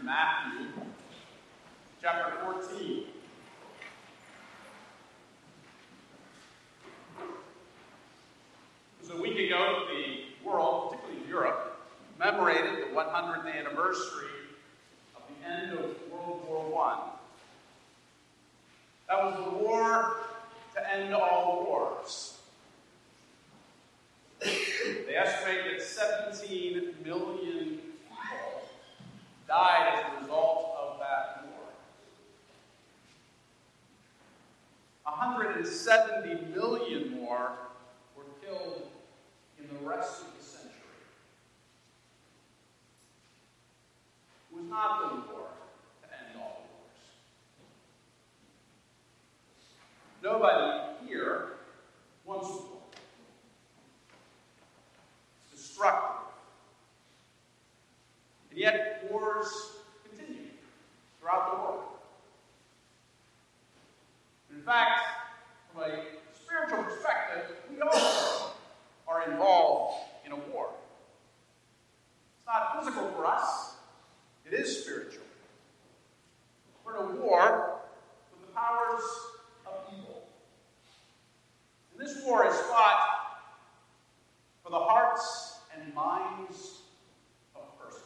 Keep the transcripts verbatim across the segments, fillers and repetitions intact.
in Matthew chapter fourteen. It was a week ago the world, particularly Europe, commemorated the one hundredth anniversary of the end of World War One. That was the war to end all wars. They estimate that seventeen million people died as a result of that war. one hundred seventy million more were killed in the rest of the century. It was not the war to end all wars. Nobody here wants war. It's destructive. And yet, wars continue throughout the world. In fact, from a spiritual perspective, we all are involved in a war. It's not physical for us, it is spiritual. We're in a war with the powers of evil. And this war is fought for the hearts and minds of persons.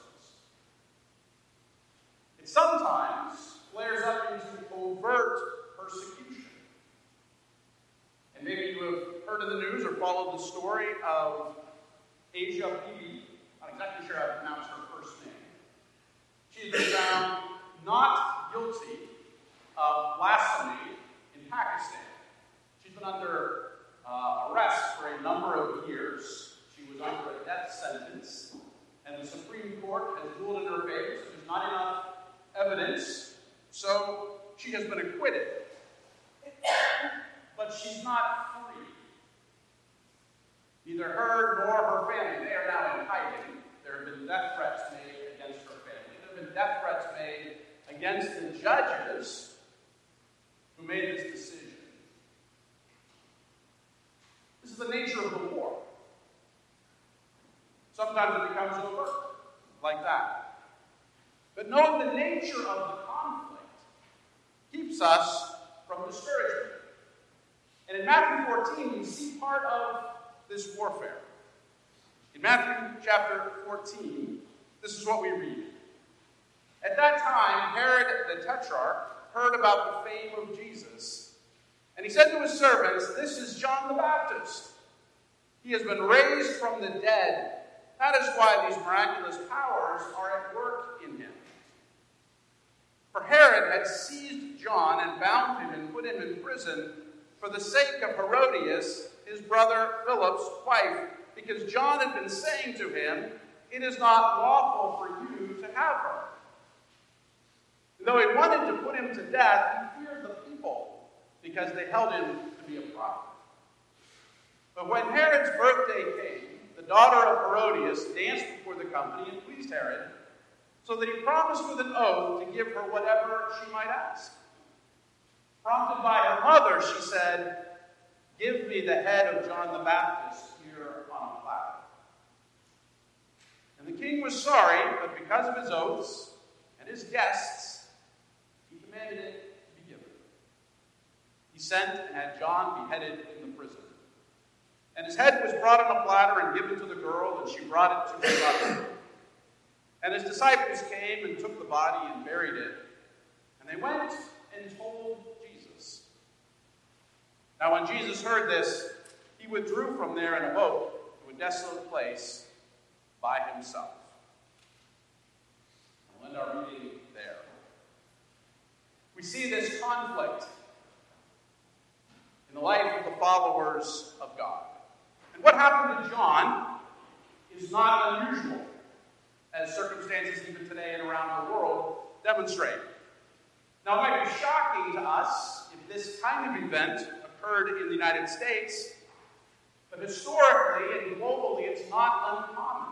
It sometimes flares up into overt persecution. And maybe you have heard of the news or followed the story of Asia Bibi. I'm not exactly sure how to pronounce her first name. She's been found not guilty of blasphemy in Pakistan. She's been under uh, arrest for a number of years. She was under a death sentence, and the Supreme Court has ruled in her favor, so there's not enough evidence, so she has been acquitted. But she's not free. Neither her nor her family, they are now in hiding. There have been death threats made against her family. There have been death threats made against the judges who made this decision. This is the nature of the war. Sometimes it becomes overt, like that. But know the nature of the conflict keeps us from discouragement. And in Matthew fourteen, we see part of this warfare. In Matthew chapter fourteen, this is what we read. At that time, Herod the Tetrarch heard about the fame of Jesus, and he said to his servants, "This is John the Baptist. He has been raised from the dead. That is why these miraculous powers are at work in him." For Herod had seized John and bound him and put him in prison for the sake of Herodias, his brother Philip's wife, because John had been saying to him, "It is not lawful for you to have her." And though he wanted to put him to death, he feared the people, because they held him to be a prophet. But when Herod's birthday came, the daughter of Herodias danced before the company and pleased Herod, so that he promised with an oath to give her whatever she might ask. Prompted by her mother, she said, "Give me the head of John the Baptist here on a platter." And the king was sorry, but because of his oaths and his guests, he commanded it to be given. He sent and had John beheaded in the prison. And his head was brought on a platter and given to the girl, and she brought it to her mother. And his disciples came and took the body and buried it. And they went and told Jesus. Now when Jesus heard this, he withdrew from there in a boat to a desolate place by himself. We'll end our reading there. We see this conflict in the life of the followers of God. And what happened to John is not unusual, as circumstances even today and around the world demonstrate. Now, it might be shocking to us if this kind of event occurred in the United States, but historically and globally, it's not uncommon.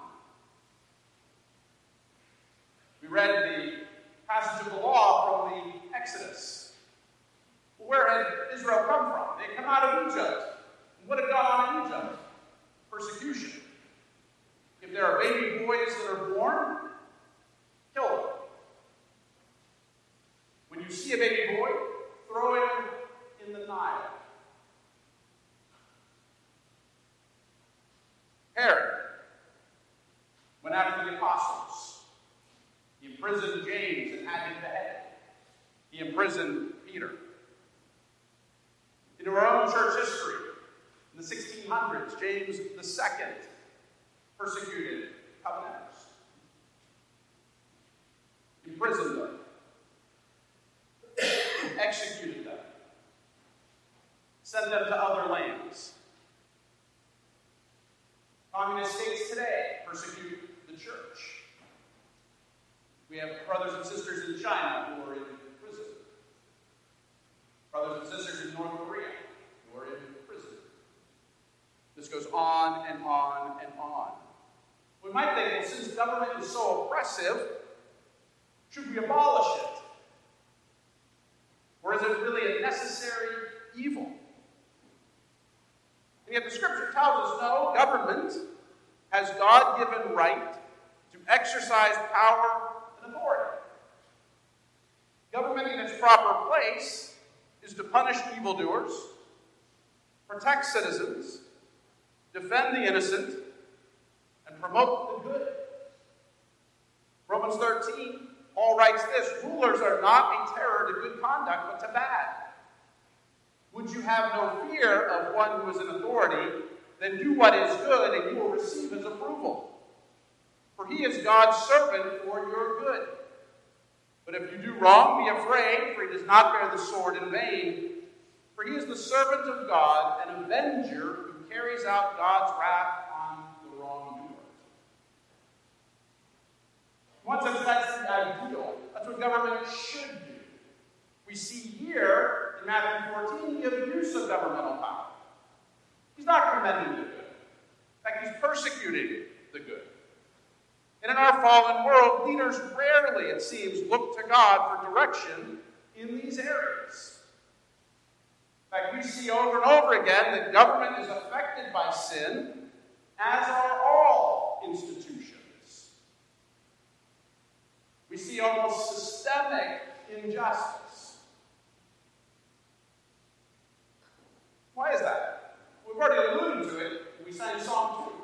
We read the passage of the law from the Exodus. Well, where had Israel come from? They had come out of Egypt. And what had gone on in Egypt? Persecution. If there are baby boys that are born, kill them. imprisoned James and had him beheaded. He imprisoned Peter. In our own church history, in the sixteen hundreds, James the Second persecuted Covenanters, imprisoned them, executed them, sent them to other lands. Communist states today persecute the church. We have brothers and sisters in China who are in prison. Brothers and sisters in North Korea who are in prison. This goes on and on and on. We might think, well, since government is so oppressive, should we abolish it? Or is it really a necessary evil? And yet the scripture tells us, no, government has God-given right to exercise power and authority. Government in its proper place is to punish evildoers, protect citizens, defend the innocent, and promote the good. Romans thirteen, Paul writes this, rulers are not a terror to good conduct, but to bad. Would you have no fear of one who is in authority, then do what is good, and you will receive his approval. For he is God's servant for your good. But if you do wrong, be afraid, for he does not bear the sword in vain. For he is the servant of God, an avenger who carries out God's wrath on the wrongdoer. In one sense, that's the ideal. That's what government should do. We see here in Matthew fourteen the abuse of governmental power. He's not commending the good. In fact, he's persecuting the good. And in our fallen world, leaders rarely, it seems, look to God for direction in these areas. In fact, we see over and over again that government is affected by sin, as are all institutions. We see almost systemic injustice. Why is that? We've already alluded to it. We sang Psalm two.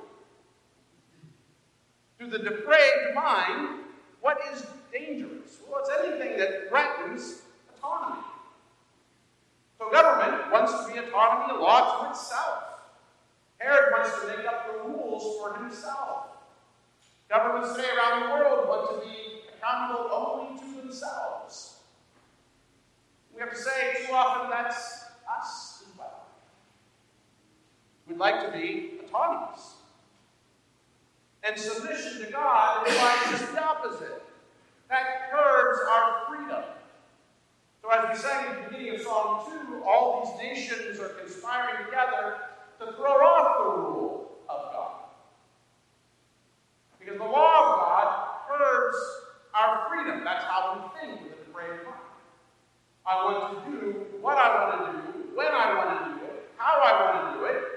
To the depraved mind, what is dangerous? Well, it's anything that threatens autonomy. So government wants to be autonomy, a law to itself. Herod wants to make up the rules for himself. Governments today around the world want to be accountable only to themselves. We have to say too often that's us as well. We'd like to be autonomous. And submission to God implies just the opposite. That curbs our freedom. So as we sang at the beginning of Psalm two, all these nations are conspiring together to throw off the rule of God. Because the law of God curbs our freedom. That's how we think with a depraved mind. I want to do what I want to do, when I want to do it, how I want to do it.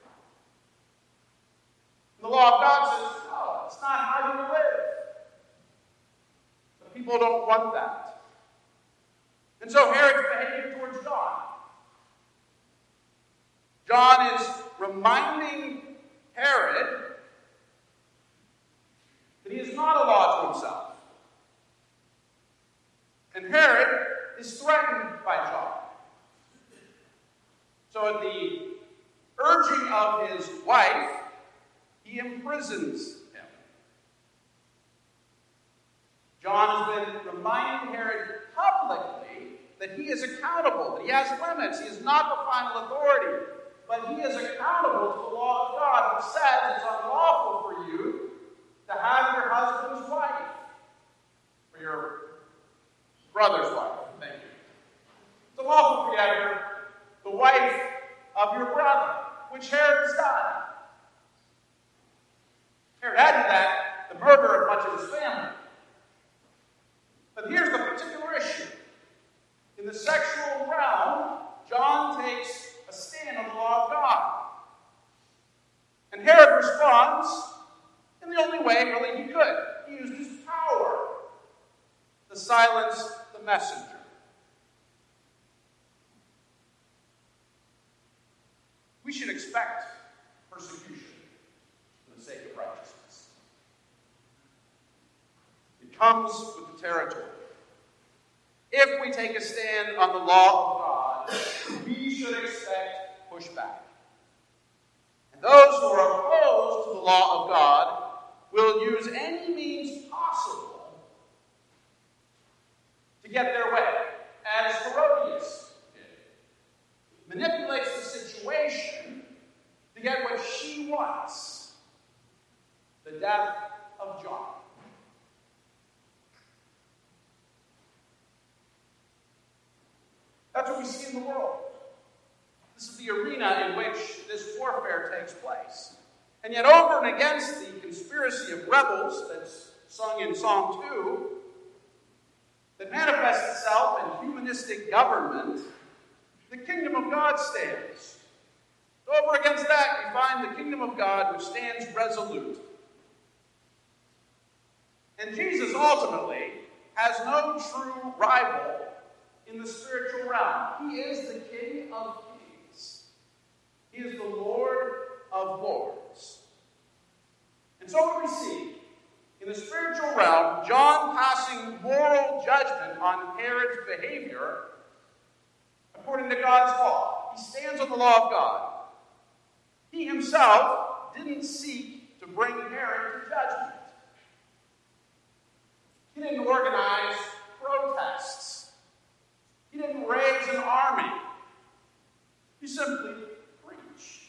The law of God says, no, it's not how you live. But people don't want that. And so Herod's behavior towards John. John is reminding Herod that he is not a law to himself. And Herod is threatened by John. So at the urging of his wife, he imprisons him. John has been reminding Herod publicly that he is accountable, that he has limits. He is not the final authority, but he is accountable to the law of God, which says it's unlawful for you to have your husband's wife, or your brother's wife. Thank you. It's unlawful for you to have your, the wife of your brother, which Herod has done. Herod added that the murder of much of his family. But here's the particular issue. In the sexual realm, John takes a stand on the law of God. And Herod responds in the only way really he could. He used his power to silence the messenger. We should expect persecution for the sake of righteousness. It comes with the territory. If we take a stand on the law of God, we should expect pushback. And those who are opposed to the law of God will use any means possible to get their way, as Herodias did. Manipulates the situation to get what she wants, the death of John. That's what we see in the world. This is the arena in which this warfare takes place. And yet over and against the conspiracy of rebels that's sung in Psalm two, that manifests itself in humanistic government, the kingdom of God stands. So over against that, we find the kingdom of God which stands resolute. And Jesus ultimately has no true rival in the spiritual realm. He is the King of kings. He is the Lord of lords. And so what we see in the spiritual realm, John passing moral judgment on Herod's behavior according to God's law. He stands on the law of God. He himself didn't seek to bring Herod to judgment. He didn't organize protests. He didn't raise an army. He simply preached.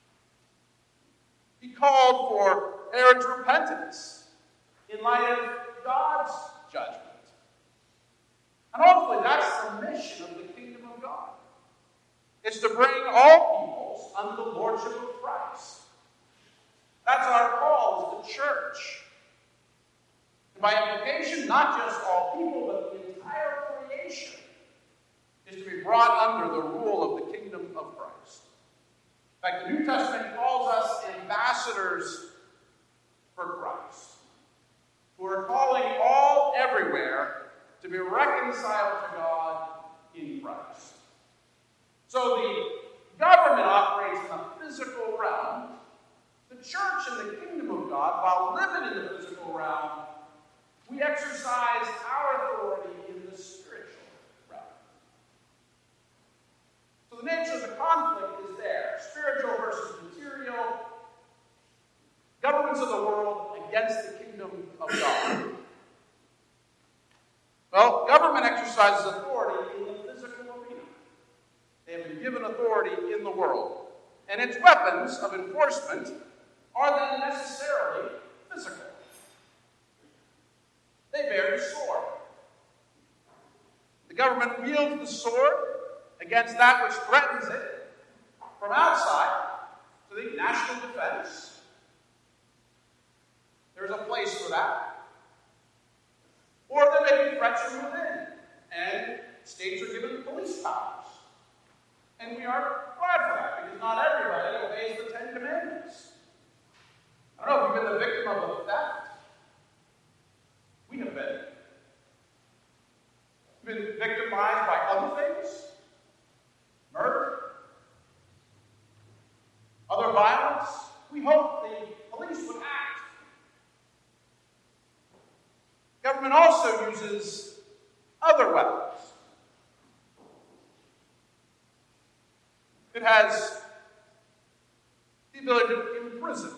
He called for Herod's repentance in light of God's judgment. And ultimately, that's the mission of the kingdom of God. It's to bring all peoples under the lordship of Christ. That's our call as the church. And by implication, not just all people, but the entire creation is to be brought under the rule of the kingdom of Christ. In fact, the New Testament calls us ambassadors for Christ, who are calling all everywhere to be reconciled to God in Christ. So the government operates in the physical realm. The church and the kingdom of God, while living in the physical realm, we exercise our authority in the spiritual realm. So the nature of the conflict is there. Spiritual versus material. Governments of the world against the kingdom of God. Well, government exercises authority in the physical arena. They have been given authority in the world. And its weapons of enforcement are then necessarily physical. They bear the sword. The government wields the sword against that which threatens it from outside to the national defense. There's a place for that. Or there may be threats from within, and states are given police powers. And we are glad for that, because not everybody obeys the Ten Commandments. I don't know if you've been the victim of a theft. We have been. We've been victimized by other things. Murder. Other violence. We hope the police would act. Government also uses other weapons. It has the ability to imprison.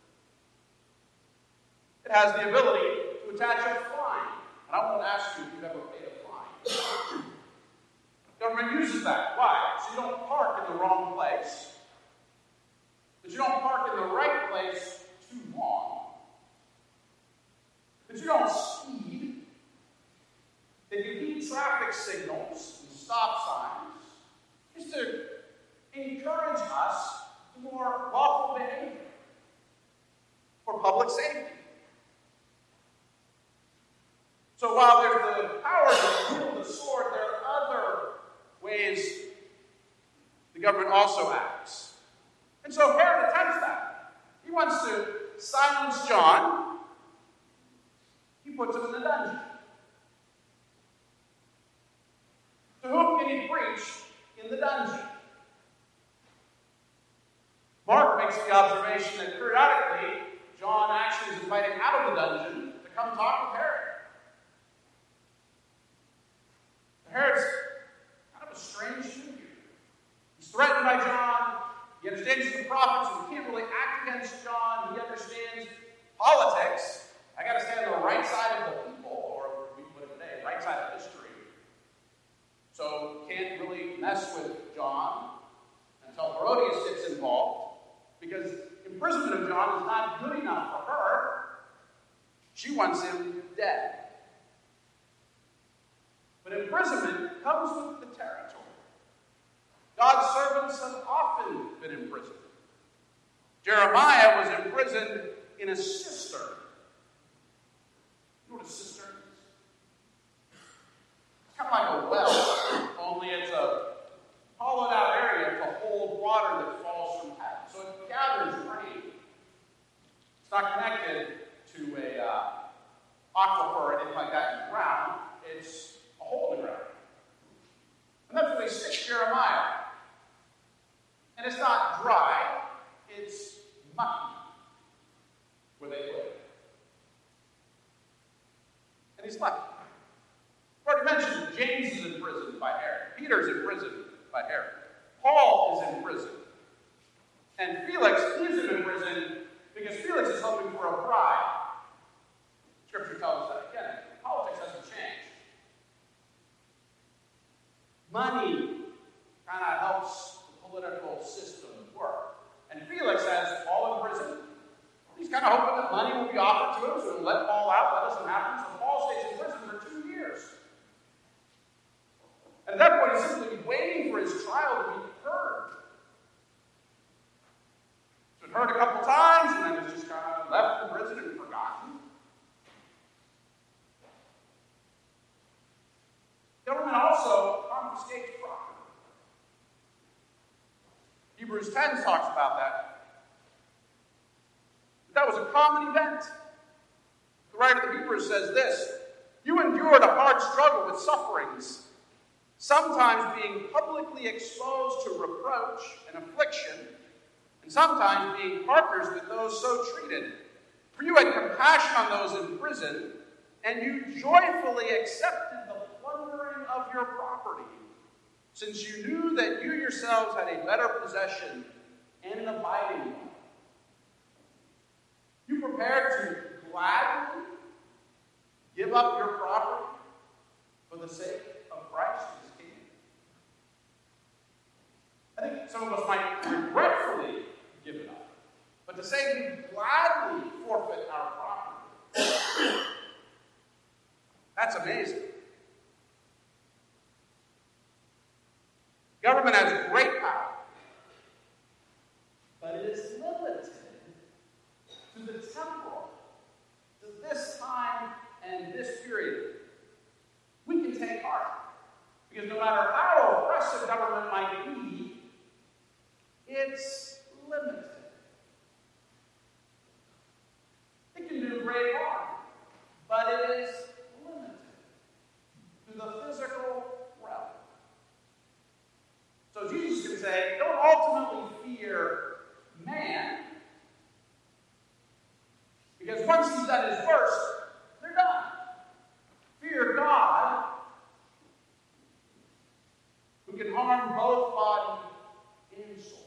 It has the ability to attach a fine. And I won't ask you if you've ever paid a fine. Government uses that. Why? So you don't park in the wrong place. But you don't park in the right place too long. But you don't speed. That you heed traffic signals and stop signs. Just to encourage us to more lawful behavior for public safety. So while there's the power to wield the sword, there are other ways the government also acts. And so Herod attempts that. He wants to silence John. He puts him in the dungeon. To whom can he preach in the dungeon? Mark makes the observation that periodically John actually is invited out of the dungeon to come talk with Herod. wants him dead. But imprisonment comes with the territory. God's servants have often been imprisoned. Jeremiah was imprisoned in a cistern. You know what a cistern is? It's kind of like a well, only it's a hollowed out area to hold water that falls from heaven. So it gathers rain. It's not connected to a uh, aquifer or anything like that in the ground. It's a hole in the ground. And that's where they stick Jeremiah. And it's not dry, it's mucky where they live. And he's lucky. I've already mentioned James is imprisoned by Herod. Peter's imprisoned by Herod. Paul is in prison. And Felix is in prison because Felix is hoping for a bride. Scripture tells us that again. Politics hasn't changed. Money kind of helps the political system work. And Felix has Paul in prison. He's kind of hoping that money will be offered to him, so he'll let Paul out. That doesn't happen. So Paul stays in prison for two years. And at that point, he's simply waiting for his trial to be heard. So it's heard a couple times, and then it's just kind of left in prison and forgotten. Government also confiscates property. Hebrews ten talks about that. That was a common event. The writer of the Hebrews says this: you endured a hard struggle with sufferings, sometimes being publicly exposed to reproach and affliction, and sometimes being partners with those so treated. For you had compassion on those in prison, and you joyfully accepted the plundering of your property, since you knew that you yourselves had a better possession and an abiding one. You prepared to gladly give up your property for the sake of Christ and his kingdom. I think some of us might regretfully give it up. But to say we gladly forfeit our property, that's amazing. Government has great power, but it is limited to the temporal, to this time and this period. We can take heart, because no matter how oppressive government might be, it's limited. It can do great harm, but it is limited to the physical realm. So Jesus can say, don't ultimately fear man, because once he's done his worst, they're done. Fear God, who can harm both body and soul.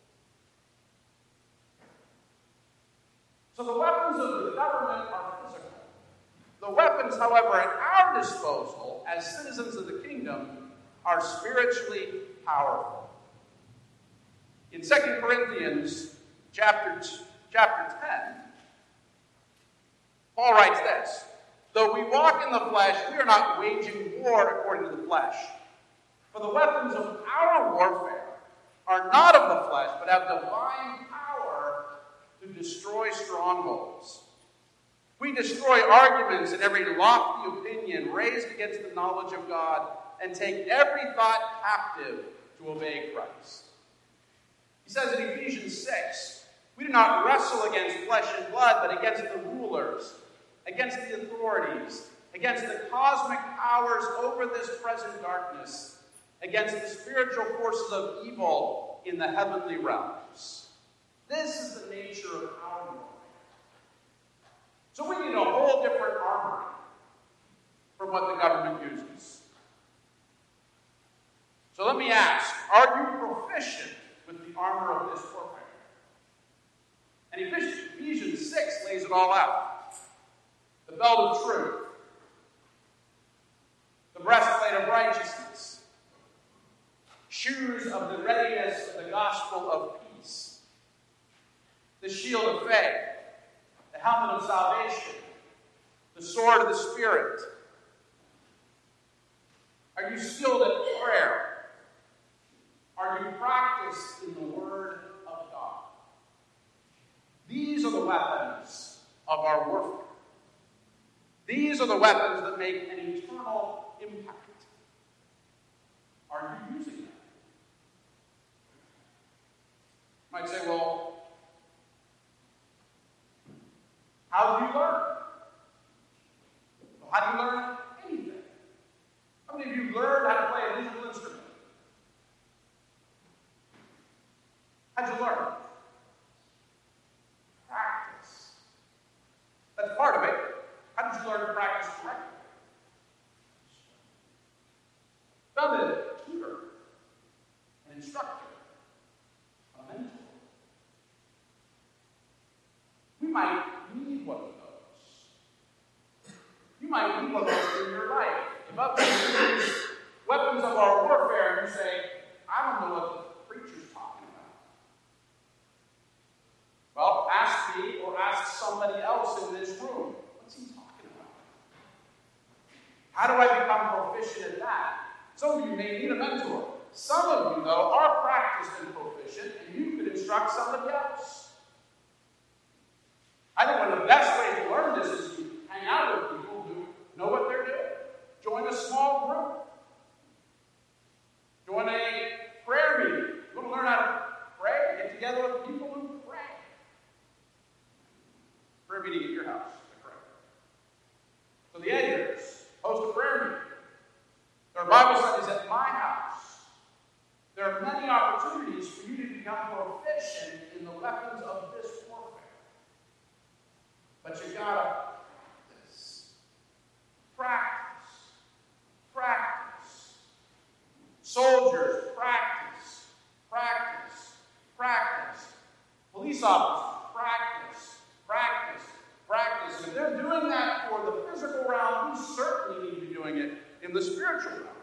So the weapons of the government are physical. The weapons, however, at our disposal as citizens of the kingdom are spiritually powerful. In Second Corinthians chapter, chapter ten, Paul writes this: though we walk in the flesh, we are not waging war according to the flesh. For the weapons of our warfare are not of the flesh, but have divine power to destroy strongholds. We destroy arguments and every lofty opinion raised against the knowledge of God, and take every thought captive to obey Christ. He says in Ephesians six, we do not wrestle against flesh and blood, but against the rulers, against the authorities, against the cosmic powers over this present darkness, against the spiritual forces of evil in the heavenly realms. This is the nature of our warfare. So we need a whole different armory from what the government uses. So let me ask, are you proficient with the armor of this warfare? And Ephesians six lays it all out. The belt of truth, the breastplate of righteousness, shoes of the readiness of the gospel of peace, the shield of faith, the helmet of salvation, you skilled at prayer? Are you practiced in the Word of God? These are the weapons of our warfare. These are the weapons that make an eternal impact. Are you using them? You might say, well, how do you learn? Well, how do you learn anything? How many of you learned how to play a musical instrument? How'd you learn? Practice. That's part of it. How did you learn to practice correctly? Found a tutor, an instructor, a mentor. We might need one of those. You might need one of those in your life. If up to these weapons of our warfare, and you say, I don't know what the preacher's talking about. Well, ask me or ask somebody else in this room. What's he talking about? How do I become proficient at that? Some of you may need a mentor. Some of you, though, are practiced and proficient, and you could instruct somebody else. I think one of the best ways to learn this is to hang out with people who know what they're doing. Join a small group. Join a prayer meeting. You want to learn how to pray? Get together with people who pray. Prayer meeting at your house. So the Edgars host a prayer meeting. There are Bible studies at my house. There are many opportunities for you to become proficient in the weapons of this warfare. But you gotta practice. Practice. Practice. Soldiers, practice. Practice. Practice. Police officers, practice. Practice. Practice. And if they're doing that for the physical realm, we certainly need to be doing it in the spiritual realm.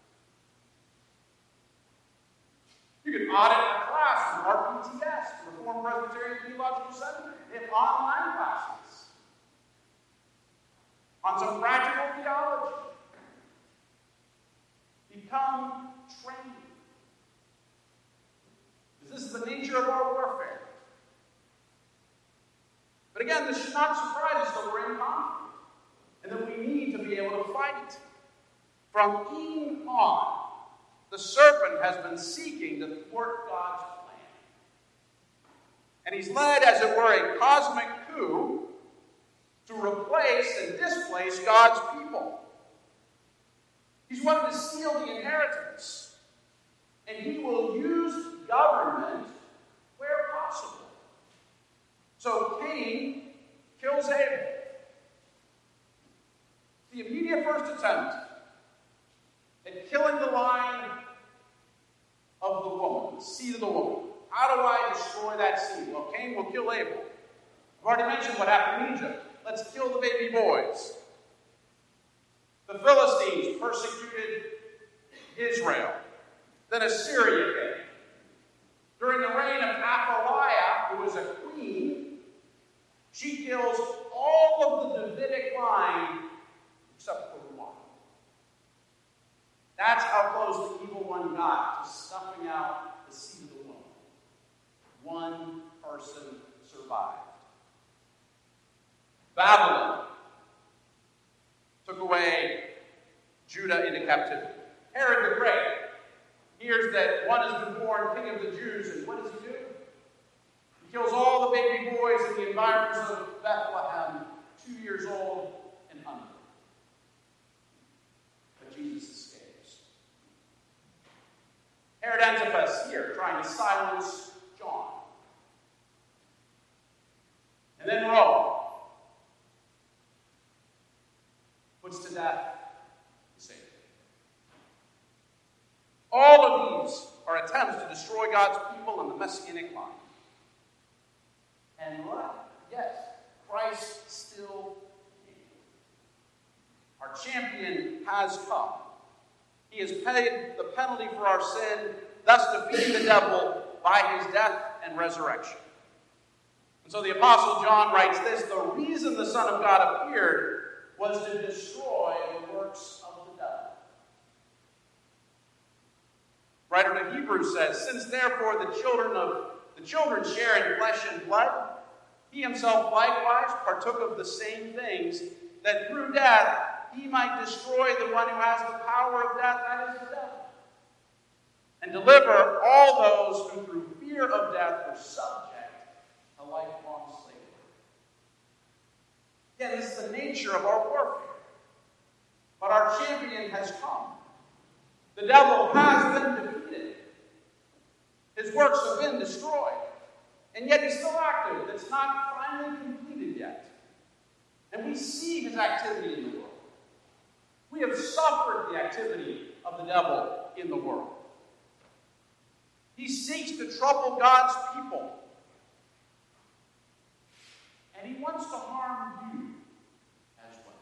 You can audit a class from R P T S, Reformed Presbyterian Theological Seminary. They have online classes on some practical theology. Become trained. This is the nature of our warfare. But again, this should not surprise us that we're in conflict and that we need to be able to fight. From Eden on, the serpent has been seeking to thwart God's plan. And he's led, as it were, a cosmic coup to replace and displace God's people. He's wanted to steal the inheritance. And he will use government where possible. So Cain kills Abel. The immediate first attempt at killing the line of the woman, the seed of the woman. How do I destroy that seed? Well, Cain will kill Abel. I've already mentioned what happened in Egypt. Let's kill the baby boys. The Philistines persecuted Israel. Then Assyria came. During the reign of Athaliah, who was a queen, she kills all of the Davidic line except for one. That's how close the evil one got to snuffing out the seed of the woman. One person survived. Babylon took away Judah into captivity. Herod the Great hears that one has been born king of the Jews, and what does he do? He kills all the baby boys in the environs of Bethlehem, two years old and under. But Jesus escapes. Herod Antipas here, trying to silence John. And then Rome puts to death the Savior. All of these are attempts to destroy God's people and the Messianic line. And what? Yes, Christ still came. Our champion has come. He has paid the penalty for our sin, thus defeating the devil by his death and resurrection. And so the Apostle John writes this: the reason the Son of God appeared was to destroy the works of the devil. Writer to Hebrews says, "Since therefore the children of the children share in flesh and blood, he himself likewise partook of the same things, that through death he might destroy the one who has the power of death, that is the devil, and deliver all those who through fear of death were subject to lifelong slavery." Again, this is the nature of our warfare. But our champion has come. The devil has been defeated. His works have been destroyed. And yet he's still active. It's not finally completed yet. And we see his activity in the world. We have suffered the activity of the devil in the world. He seeks to trouble God's people. And he wants to harm you as well.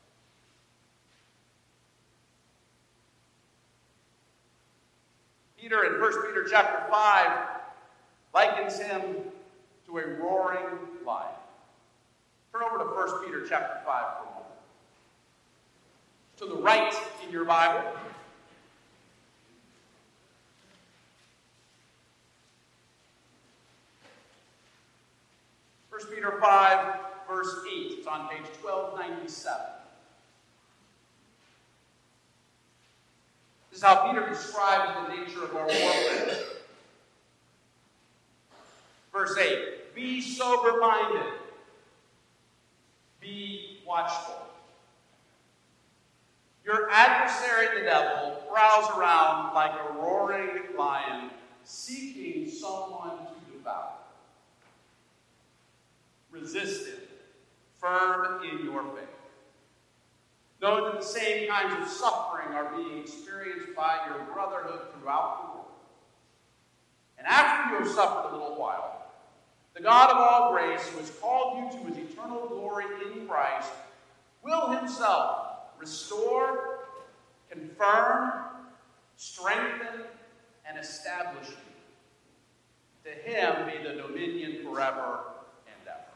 Peter in First Peter chapter five likens him to a roaring lion. Turn over to First Peter chapter five for a moment. To the right in your Bible. First Peter five, verse eight. It's on page twelve ninety-seven. This is how Peter describes the nature of our warfare. Verse eight. Be sober-minded. Be watchful. Your adversary, the devil, prowls around like a roaring lion, seeking someone to devour. Resist it, firm in your faith. Know that the same kinds of suffering are being experienced by your brotherhood throughout the world. And after you have suffered a little while, the God of all grace, who has called you to his eternal glory in Christ, will himself restore, confirm, strengthen, and establish you. To him be the dominion forever and ever.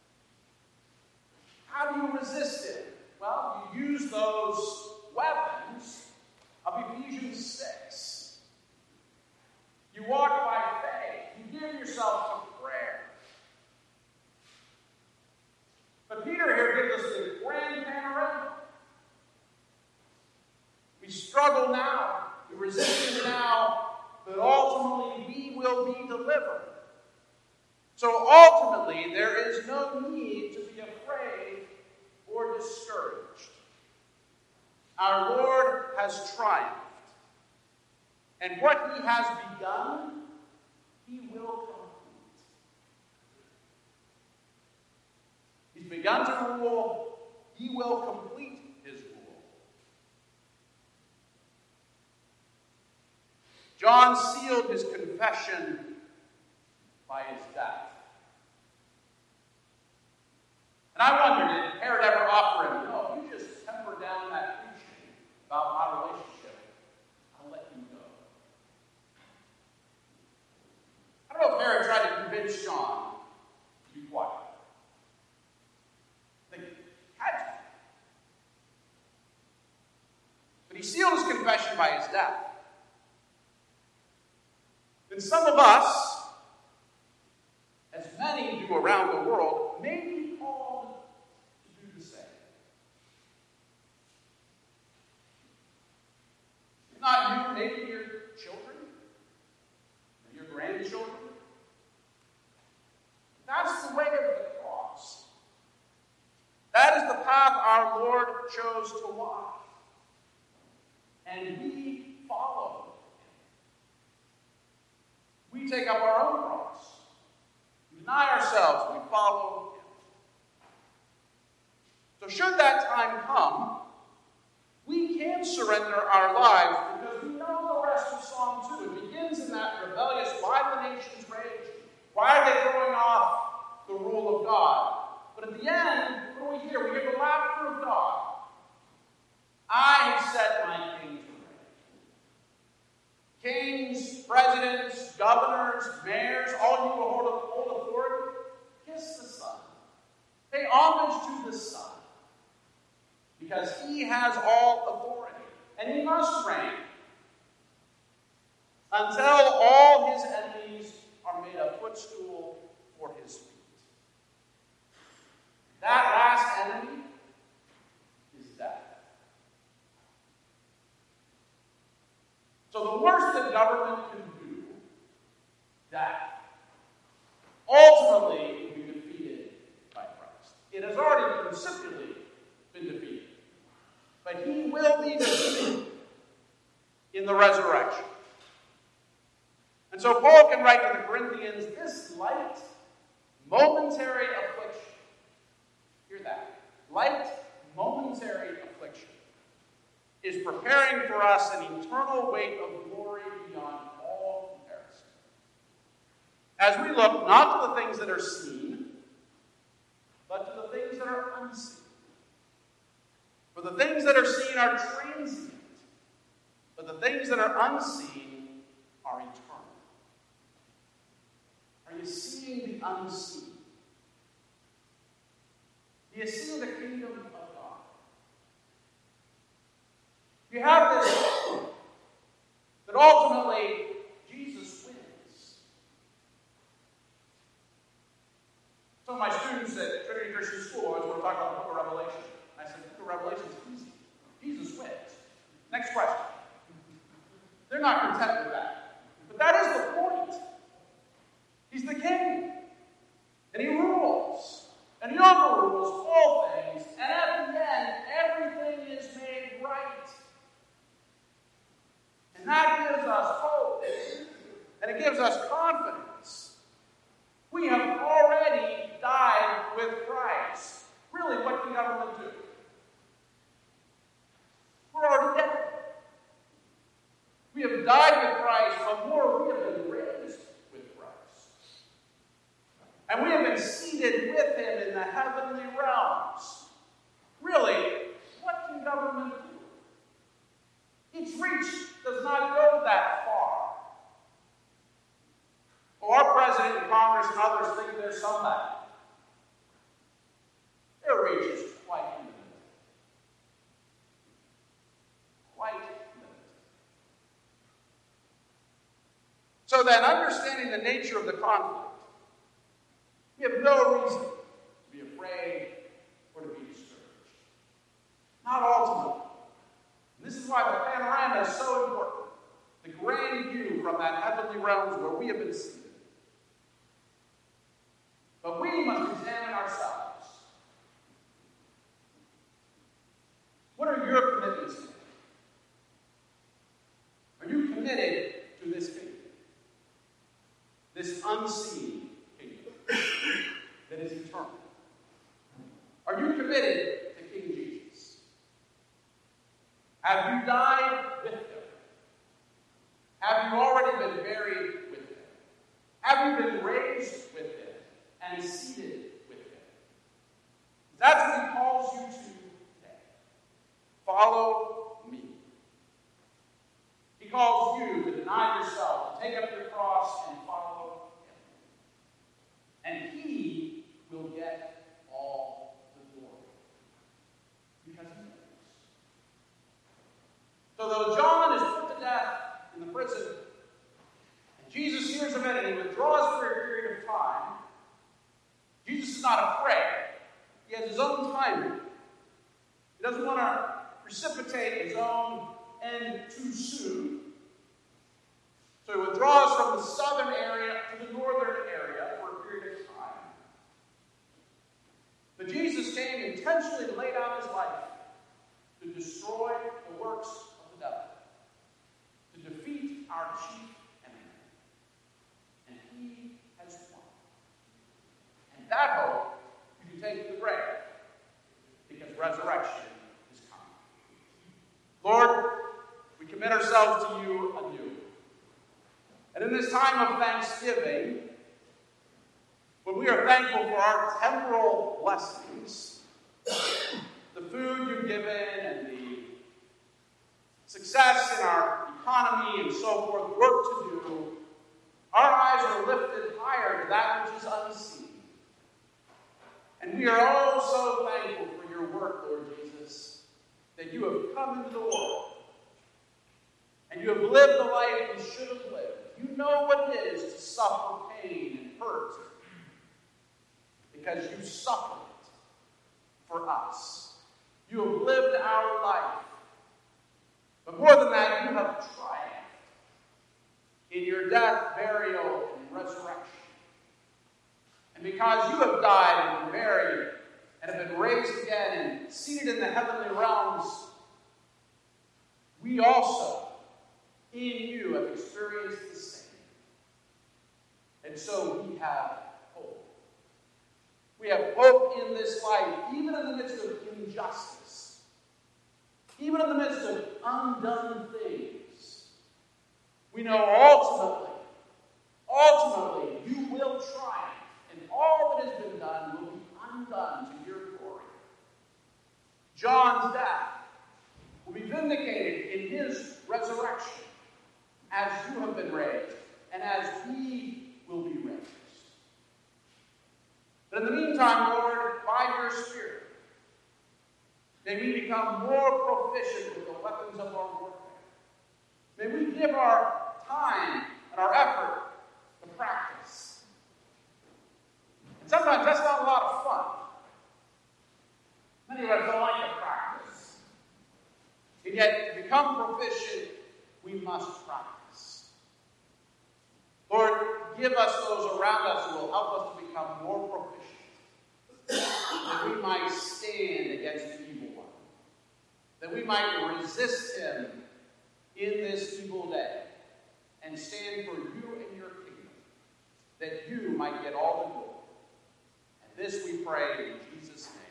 How do you resist it? Well, you use those weapons of Ephesians six. You walk by faith. You give yourself to prayer. But Peter here gives us the grand panorama. We struggle now. We resist it now. But ultimately, we will be delivered. So ultimately, there is no need to be afraid or discouraged. Our Lord has triumphed. And what he has begun, he will complete. He's begun to rule, he will complete his rule. John sealed his confession by his death. And I wondered, did Herod ever offer him, no, you just temper down that preaching about our relationship. I'll let you go. I don't know if Herod tried to convince John to be quiet. I think he had to. But he sealed his confession by his death. And some of us, as many do around the world, may be called to do the same. If not you, maybe your children, or your grandchildren. That's the way of the cross. That is the path our Lord chose to walk. And we follow. We take up our own cross. We deny ourselves. We follow him. So should that time come, we can surrender our lives because we know the rest of Psalm two. It begins in that rebellious, why the nations rage? Why are they throwing off the rule of God? But at the end, what do we hear? We hear the laughter of God. I have set my king to Kings, presidents, governors, mayors, all you who hold, hold authority, kiss the Son. Pay homage to the Son. Because he has all authority. And he must reign. until all his enemies are made a footstool for his feet. That last enemy is death. So the worst that government can do, death, ultimately will be defeated by Christ. It has already principally been defeated. But he will be defeated in the resurrection. And so Paul can write to the Corinthians, this light, momentary affliction. Hear that. Light, momentary affliction is preparing for us an eternal weight of glory beyond all comparison. As we look not to the things that are seen, but to the things that are unseen. For the things that are seen are transient, but the things that are unseen are eternal. Are you seeing the unseen? Do you see the kingdom of God? You have this, that ultimately Jesus wins. Some of my students at Trinity Christian School always want to talk about the book of Revelation. And I said, the book of Revelation is easy. Jesus wins. Next question. They're not content with that. But that is the point. He's the king. And he rules. And he overrules all things. And at the end, everything is made right. And that gives us hope. And it gives us confidence. We have already died with Christ. Really, what can government do? We're already dead. We have died with Christ, but more, we have been raised with Christ. And we have been seated with him in the heavenly realms. Really, what can government do? Its reach does not go that far. Well, our president and Congress and others think they're somebody. Their reach is quite limited. Quite limited. So then, understanding the nature of the conflict, we have no reason to be afraid or to be discouraged. Not ultimately. And this is why the panorama is so important. The grand view from that heavenly realms where we have been seated. But we must examine ourselves. What are your commitments to? Are you committed to this kingdom? This unseen kingdom that is eternal? Are you committed to King Jesus? Have you died with him? Have you already been buried with him? Have you been raised with him and seated with him? That's what he calls you to today. Follow me. He calls you to deny yourself, to take up your cross and follow him. And he will get all the glory. Because he knows. So though John is put to death in the prison, and Jesus hears of it and he withdraws for a period of time, Jesus is not afraid. He has his own timing. He doesn't want to precipitate his own end too soon. So he withdraws from the southern area to the northern area for a period of time. But Jesus came intentionally to lay down his life to destroy the works of the devil, to defeat our chief enemy. And he has won. And that hope you can take to the grave, because resurrection is coming. Lord, we commit ourselves to you anew. And in this time of thanksgiving, when we are thankful for our temporal blessings, the food you've given and the success in our economy and so forth, work to do, our eyes are lifted higher to that which is unseen. And we are all so thankful for your work, Lord Jesus, that you have come into the world and you have lived the life you should have lived. You know what it is to suffer pain and hurt because you suffered it for us. You have lived our life. But more than that, you have triumphed in your death, burial, and resurrection. And because you have died and been buried and have been raised again and seated in the heavenly realms, we also, in you, have experienced the same. And so we have hope. We have hope in this life, even in the midst of injustice, even in the midst of undone things. We know ultimately, ultimately, you will triumph, and all that has been done will be undone to your glory. John's death will be vindicated in his resurrection, as you have been raised, and as we will be raised. But in the meantime, Lord, by your Spirit, may we become more proficient with the weapons of our warfare. May we give our time and our effort to practice. And sometimes that's not a lot of fun. Many of us don't like to practice. And yet, to become proficient, we must practice. Lord, give us those around us who will help us to become more proficient, that we might stand against the evil one, that we might resist him in this evil day, and stand for you and your kingdom, that you might get all the glory. And this we pray in Jesus' name.